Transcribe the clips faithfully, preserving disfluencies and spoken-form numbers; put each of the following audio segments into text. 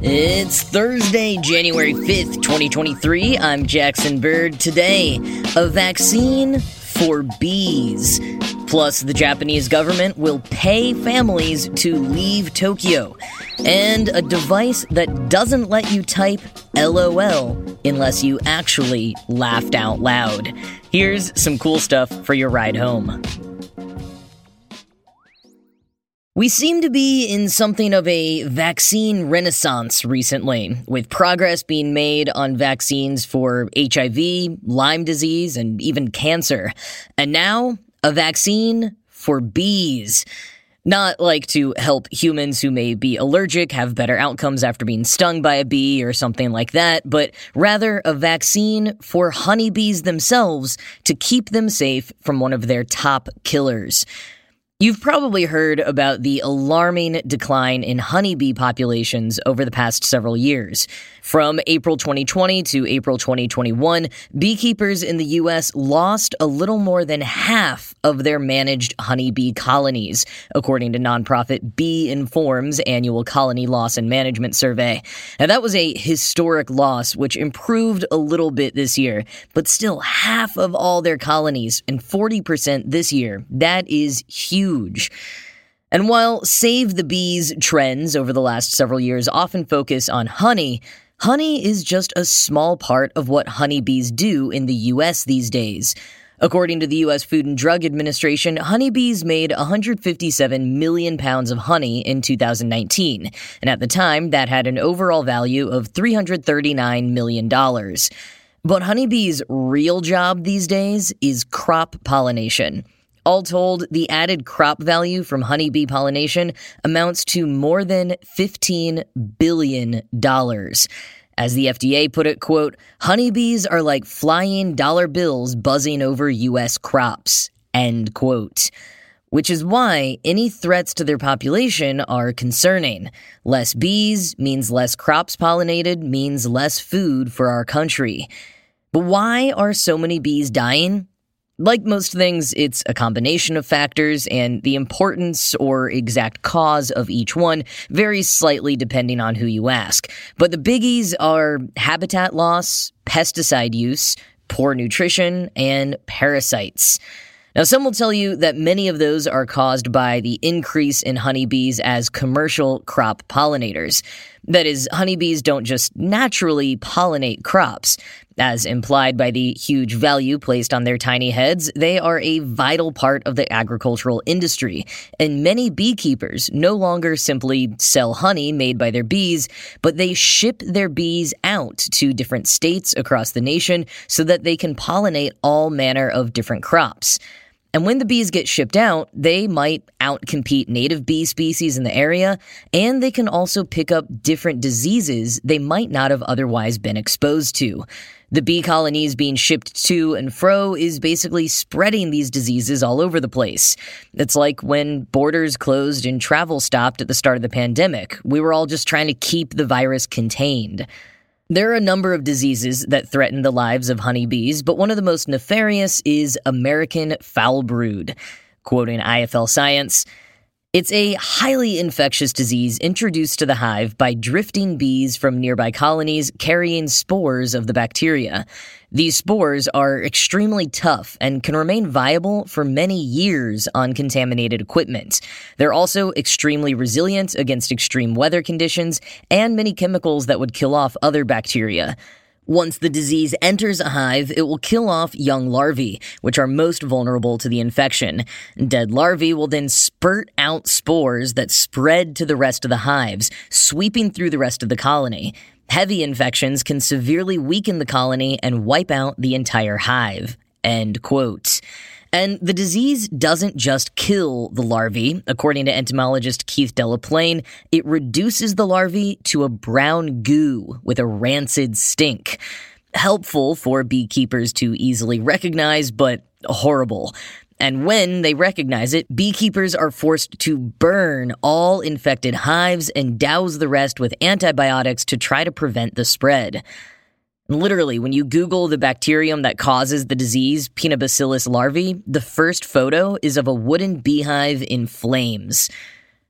It's Thursday, January fifth, twenty twenty-three. I'm Jackson Bird. Today, a vaccine for bees. Plus, the Japanese government will pay families to leave Tokyo. And a device that doesn't let you type LOL unless you actually laughed out loud. Here's some cool stuff for your ride home. We seem to be in something of a vaccine renaissance recently, with progress being made on vaccines for H I V, Lyme disease, and even cancer. And now, a vaccine for bees. Not like to help humans who may be allergic have better outcomes after being stung by a bee or something like that, but rather a vaccine for honeybees themselves to keep them safe from one of their top killers. You've probably heard about the alarming decline in honeybee populations over the past several years. From April twenty twenty to April twenty twenty-one, beekeepers in the U S lost a little more than half of their managed honeybee colonies, according to nonprofit Bee Inform's annual colony loss and management survey. Now, that was a historic loss, which improved a little bit this year, but still half of all their colonies, and forty percent this year. That is huge. And while Save the Bees trends over the last several years often focus on honey, honey is just a small part of what honeybees do in the U S these days. According to the U S Food and Drug Administration, honeybees made one hundred fifty-seven million pounds of honey in two thousand nineteen, and at the time, that had an overall value of three hundred thirty-nine million dollars. But honeybees' real job these days is crop pollination. All told, the added crop value from honeybee pollination amounts to more than fifteen billion dollars. As the F D A put it, quote, honeybees are like flying dollar bills buzzing over U S crops, end quote. Which is why any threats to their population are concerning. Less bees means less crops pollinated, means less food for our country. But why are so many bees dying? Like most things, it's a combination of factors, and the importance or exact cause of each one varies slightly depending on who you ask. But the biggies are habitat loss, pesticide use, poor nutrition, and parasites. Now, some will tell you that many of those are caused by the increase in honeybees as commercial crop pollinators. That is, honeybees don't just naturally pollinate crops. As implied by the huge value placed on their tiny heads, they are a vital part of the agricultural industry, and many beekeepers no longer simply sell honey made by their bees, but they ship their bees out to different states across the nation so that they can pollinate all manner of different crops. And when the bees get shipped out, they might outcompete native bee species in the area, and they can also pick up different diseases they might not have otherwise been exposed to. The bee colonies being shipped to and fro is basically spreading these diseases all over the place. It's like when borders closed and travel stopped at the start of the pandemic. We were all just trying to keep the virus contained. There are a number of diseases that threaten the lives of honeybees, but one of the most nefarious is American foul brood. Quoting I F L Science, it's a highly infectious disease introduced to the hive by drifting bees from nearby colonies carrying spores of the bacteria. These spores are extremely tough and can remain viable for many years on contaminated equipment. They're also extremely resilient against extreme weather conditions and many chemicals that would kill off other bacteria. Once the disease enters a hive, it will kill off young larvae, which are most vulnerable to the infection. Dead larvae will then spurt out spores that spread to the rest of the hives, sweeping through the rest of the colony. Heavy infections can severely weaken the colony and wipe out the entire hive. End quote. And the disease doesn't just kill the larvae. According to entomologist Keith Delaplane, it reduces the larvae to a brown goo with a rancid stink. Helpful for beekeepers to easily recognize, but horrible. And when they recognize it, beekeepers are forced to burn all infected hives and douse the rest with antibiotics to try to prevent the spread. Literally, when you Google the bacterium that causes the disease, Pinobacillus larvae, the first photo is of a wooden beehive in flames.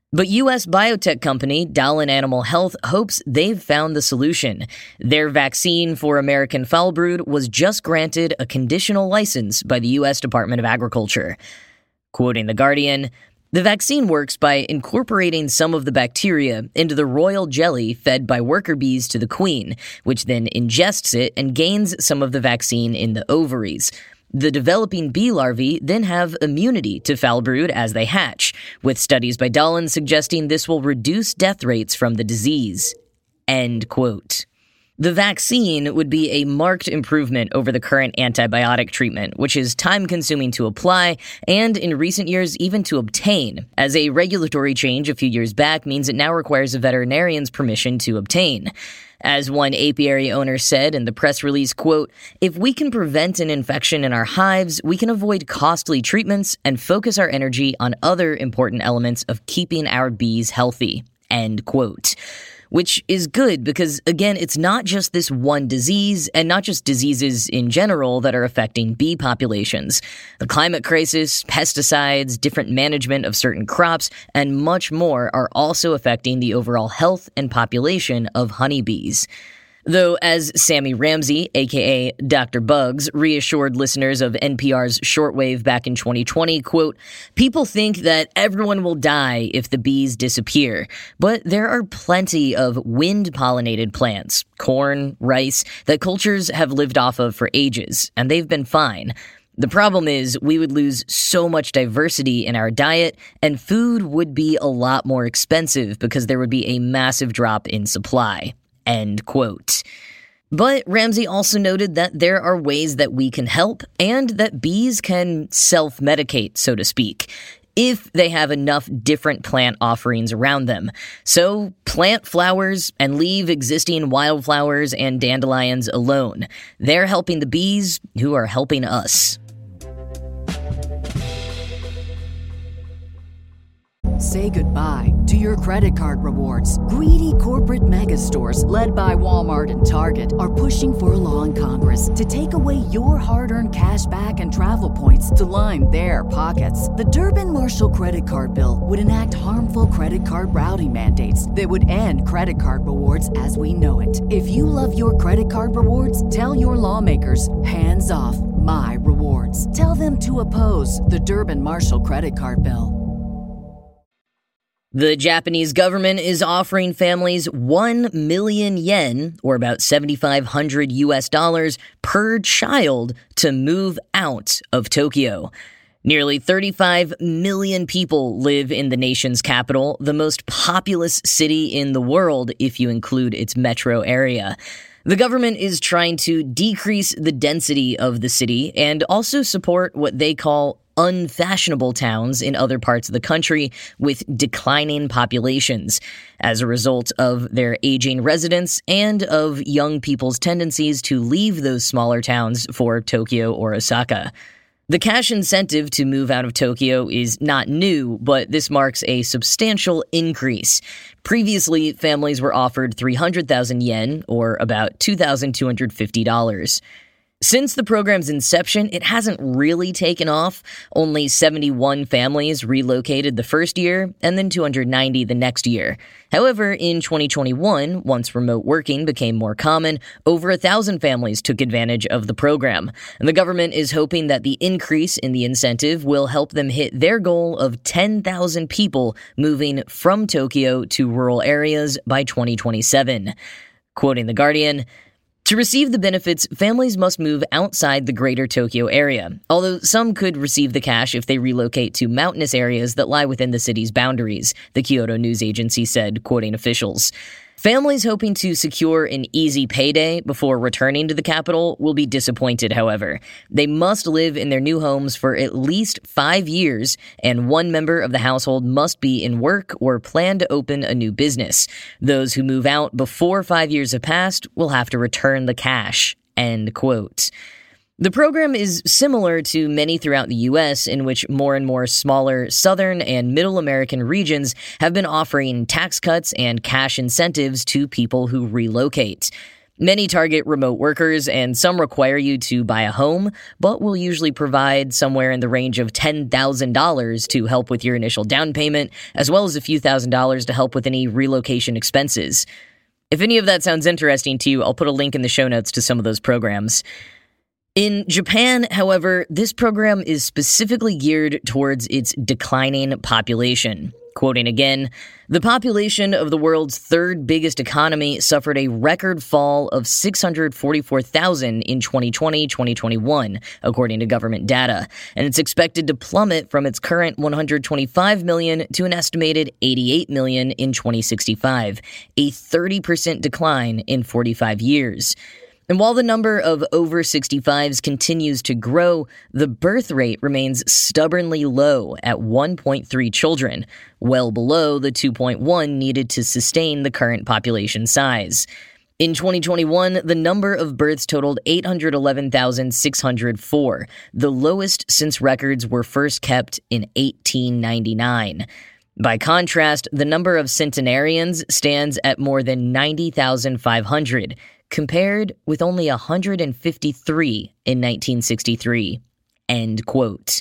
But U S biotech company Dallin Animal Health hopes they've found the solution. Their vaccine for American foul brood was just granted a conditional license by the U S Department of Agriculture. Quoting The Guardian, "The vaccine works by incorporating some of the bacteria into the royal jelly fed by worker bees to the queen, which then ingests it and gains some of the vaccine in the ovaries. The developing bee larvae then have immunity to foul brood as they hatch, with studies by Dallin suggesting this will reduce death rates from the disease." End quote. The vaccine would be a marked improvement over the current antibiotic treatment, which is time-consuming to apply and, in recent years, even to obtain, as a regulatory change a few years back means it now requires a veterinarian's permission to obtain. As one apiary owner said in the press release, quote, "If we can prevent an infection in our hives, we can avoid costly treatments and focus our energy on other important elements of keeping our bees healthy." End quote. Which is good because, again, it's not just this one disease and not just diseases in general that are affecting bee populations. The climate crisis, pesticides, different management of certain crops, and much more are also affecting the overall health and population of honeybees. Though, as Sammy Ramsey, aka Doctor Bugs, reassured listeners of N P R's Shortwave back in twenty twenty, quote, "People think that everyone will die if the bees disappear, but there are plenty of wind-pollinated plants, corn, rice, that cultures have lived off of for ages, and they've been fine. The problem is we would lose so much diversity in our diet, and food would be a lot more expensive because there would be a massive drop in supply." End quote. But Ramsey also noted that there are ways that we can help and that bees can self-medicate, so to speak, if they have enough different plant offerings around them. So plant flowers and leave existing wildflowers and dandelions alone. They're helping the bees who are helping us. Say goodbye to your credit card rewards. Greedy corporate mega stores, led by Walmart and Target, are pushing for a law in Congress to take away your hard-earned cash back and travel points to line their pockets. The Durbin-Marshall credit card bill would enact harmful credit card routing mandates that would end credit card rewards as we know it. If you love your credit card rewards, tell your lawmakers, hands off my rewards. Tell them to oppose the Durbin-Marshall credit card bill. The Japanese government is offering families one million yen, or about seventy-five hundred U S dollars, per child to move out of Tokyo. Nearly thirty-five million people live in the nation's capital, the most populous city in the world if you include its metro area. The government is trying to decrease the density of the city and also support what they call unfashionable towns in other parts of the country with declining populations as a result of their aging residents and of young people's tendencies to leave those smaller towns for Tokyo or Osaka. The cash incentive to move out of Tokyo is not new, but this marks a substantial increase. Previously, families were offered three hundred thousand yen, or about two thousand two hundred fifty dollars. Since the program's inception, it hasn't really taken off. Only seventy-one families relocated the first year, and then two hundred ninety the next year. However, in twenty twenty-one, once remote working became more common, over a thousand families took advantage of the program. And the government is hoping that the increase in the incentive will help them hit their goal of ten thousand people moving from Tokyo to rural areas by twenty twenty-seven. Quoting The Guardian, "To receive the benefits, families must move outside the greater Tokyo area, although some could receive the cash if they relocate to mountainous areas that lie within the city's boundaries," the Kyodo News Agency said, quoting officials. Families hoping to secure an easy payday before returning to the capital will be disappointed, however. They must live in their new homes for at least five years, and one member of the household must be in work or plan to open a new business. Those who move out before five years have passed will have to return the cash. End quote. The program is similar to many throughout the U S, in which more and more smaller southern and middle American regions have been offering tax cuts and cash incentives to people who relocate. Many target remote workers, and some require you to buy a home, but will usually provide somewhere in the range of ten thousand dollars to help with your initial down payment, as well as a few thousand dollars to help with any relocation expenses. If any of that sounds interesting to you, I'll put a link in the show notes to some of those programs. In Japan, however, this program is specifically geared towards its declining population. Quoting again, "The population of the world's third biggest economy suffered a record fall of six hundred forty-four thousand in twenty twenty to twenty twenty-one, according to government data, and it's expected to plummet from its current one hundred twenty-five million to an estimated eighty-eight million in twenty sixty-five, a thirty percent decline in forty-five years. And while the number of over sixty-fives continues to grow, the birth rate remains stubbornly low at one point three children, well below the two point one needed to sustain the current population size. In twenty twenty-one, the number of births totaled eight hundred eleven thousand six hundred four, the lowest since records were first kept in eighteen ninety-nine. By contrast, the number of centenarians stands at more than ninety thousand five hundred, compared with only one hundred fifty-three in nineteen sixty-three. End quote.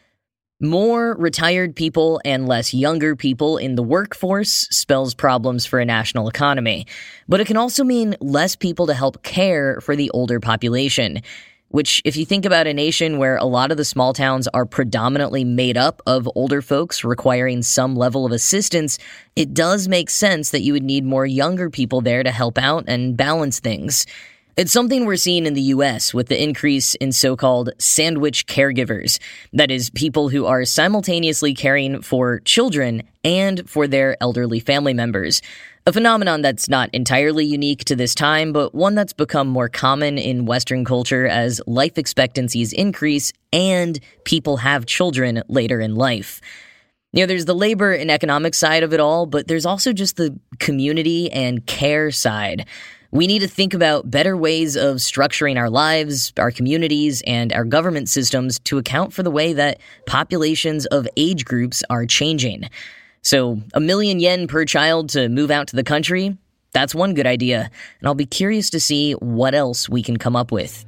More retired people and less younger people in the workforce spells problems for a national economy, but it can also mean less people to help care for the older population, which, if you think about a nation where a lot of the small towns are predominantly made up of older folks requiring some level of assistance, it does make sense that you would need more younger people there to help out and balance things. It's something we're seeing in the U S with the increase in so-called sandwich caregivers. That is, people who are simultaneously caring for children and for their elderly family members. A phenomenon that's not entirely unique to this time, but one that's become more common in Western culture as life expectancies increase and people have children later in life. You know, there's the labor and economic side of it all, but there's also just the community and care side. We need to think about better ways of structuring our lives, our communities, and our government systems to account for the way that populations of age groups are changing. So, a million yen per child to move out to the country? That's one good idea, and I'll be curious to see what else we can come up with.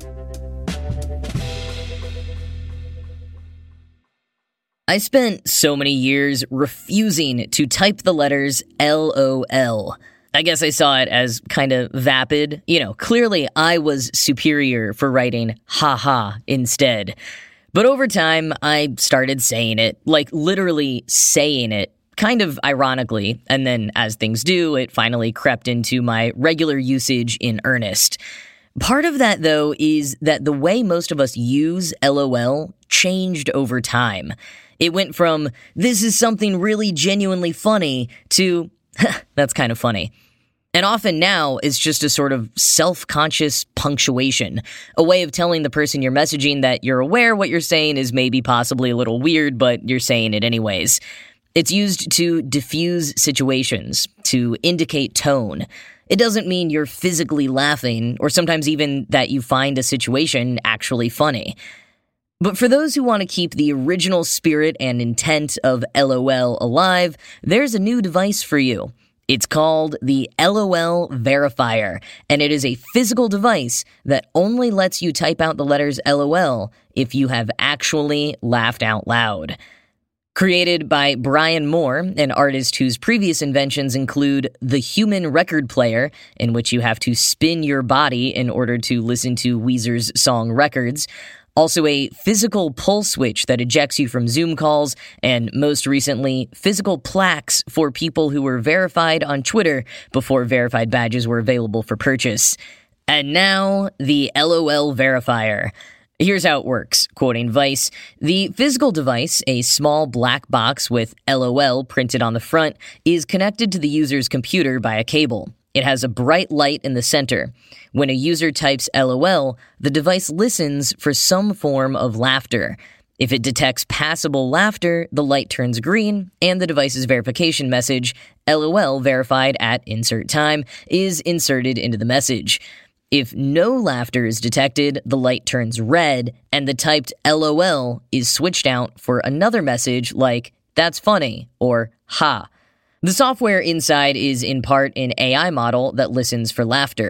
I spent so many years refusing to type the letters L O L. I guess I saw it as kind of vapid. You know, clearly I was superior for writing haha instead. But over time, I started saying it, like literally saying it, kind of ironically, and then as things do, it finally crept into my regular usage in earnest. Part of that, though, is that the way most of us use LOL changed over time. It went from, this is something really genuinely funny, to, that's kind of funny. And often now, it's just a sort of self-conscious punctuation, a way of telling the person you're messaging that you're aware what you're saying is maybe possibly a little weird, but you're saying it anyways. It's used to diffuse situations, to indicate tone. It doesn't mean you're physically laughing, or sometimes even that you find a situation actually funny. But for those who want to keep the original spirit and intent of LOL alive, there's a new device for you. It's called the LOL Verifier, and it is a physical device that only lets you type out the letters LOL if you have actually laughed out loud. Created by Brian Moore, an artist whose previous inventions include the human record player, in which you have to spin your body in order to listen to Weezer's song Records, also a physical pull switch that ejects you from Zoom calls, and most recently, physical plaques for people who were verified on Twitter before verified badges were available for purchase. And now, the LOL Verifier. Here's how it works, quoting Vice. The physical device, a small black box with LOL printed on the front, is connected to the user's computer by a cable. It has a bright light in the center. When a user types LOL, the device listens for some form of laughter. If it detects passable laughter, the light turns green, and the device's verification message, LOL verified at insert time, is inserted into the message. If no laughter is detected, the light turns red, and the typed LOL is switched out for another message like, that's funny, or ha. The software inside is in part an A I model that listens for laughter.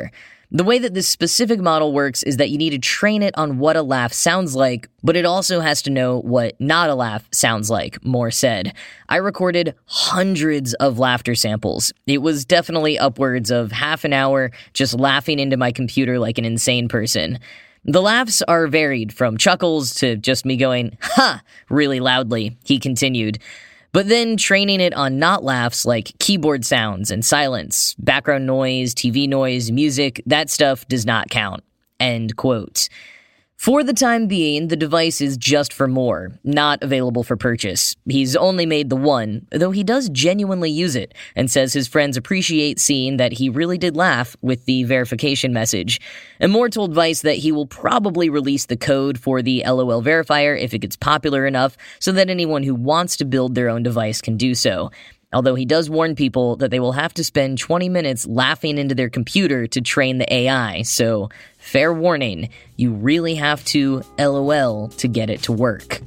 The way that this specific model works is that you need to train it on what a laugh sounds like, but it also has to know what not a laugh sounds like, Moore said. I recorded hundreds of laughter samples. It was definitely upwards of half an hour just laughing into my computer like an insane person. The laughs are varied from chuckles to just me going, ha, really loudly, he continued. But then training it on not laughs like keyboard sounds and silence, background noise, T V noise, music, that stuff does not count. End quote. For the time being, the device is just for Moore, not available for purchase. He's only made the one, though he does genuinely use it, and says his friends appreciate seeing that he really did laugh with the verification message. And Moore told Vice that he will probably release the code for the LOL verifier if it gets popular enough, so that anyone who wants to build their own device can do so. Although he does warn people that they will have to spend twenty minutes laughing into their computer to train the A I, so fair warning, you really have to LOL to get it to work.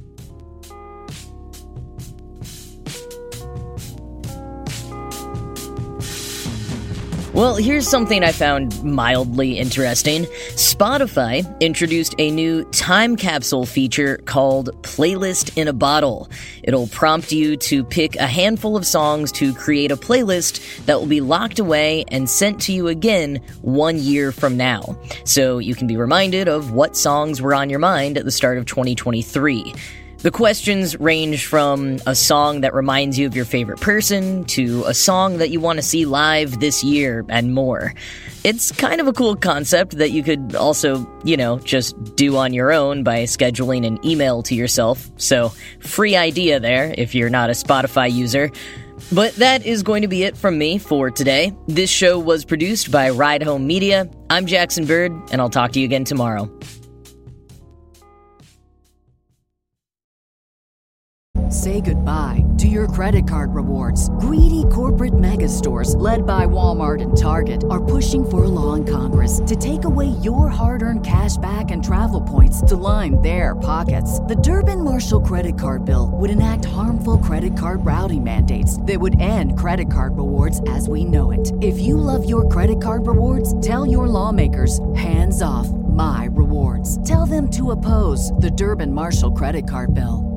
Well, here's something I found mildly interesting. Spotify introduced a new time capsule feature called Playlist in a Bottle. It'll prompt you to pick a handful of songs to create a playlist that will be locked away and sent to you again one year from now. So you can be reminded of what songs were on your mind at the start of twenty twenty-three. The questions range from a song that reminds you of your favorite person to a song that you want to see live this year and more. It's kind of a cool concept that you could also, you know, just do on your own by scheduling an email to yourself. So, free idea there if you're not a Spotify user. But that is going to be it from me for today. This show was produced by Ride Home Media. I'm Jackson Bird, and I'll talk to you again tomorrow. Say goodbye to your credit card rewards. Greedy corporate mega stores, led by Walmart and Target, are pushing for a law in Congress to take away your hard-earned cash back and travel points to line their pockets. The Durbin-Marshall credit card bill would enact harmful credit card routing mandates that would end credit card rewards as we know it. If you love your credit card rewards, tell your lawmakers, hands off my rewards. Tell them to oppose the Durbin-Marshall credit card bill.